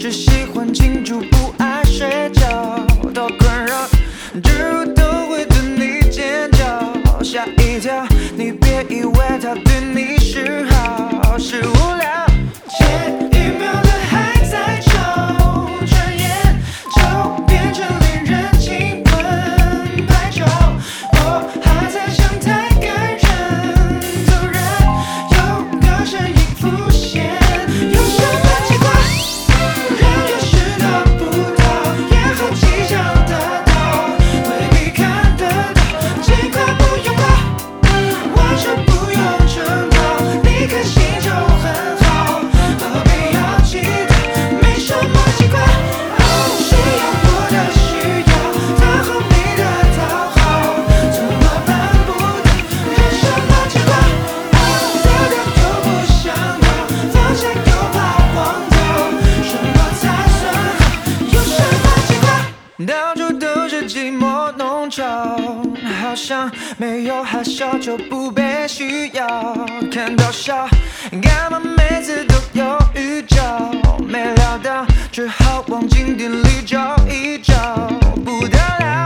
只喜欢庆祝，不爱睡觉，多困扰，植入都会对你尖叫，吓一跳。你别以为他对你示好是无聊，前一秒的还在吵，转眼就变成恋人亲吻拍照。我还在想太感人，突然有个声音浮现，有什么奇怪？人就是得不到，也好奇想得到，未必看得到，尽快不拥抱，完全不用争吵，你开心就很好，何必要期待？没什么奇怪，需要我的需要，他和你的讨好，怎么办不到？人什么奇怪？得到又不想要，放下又怕忘掉，什么才算好？有什么奇怪？到处都是寂寞弄潮，好像没有害羞就不被需要，看到笑，干嘛每次都有预兆？没料到，只好往景点里找一找，不得了。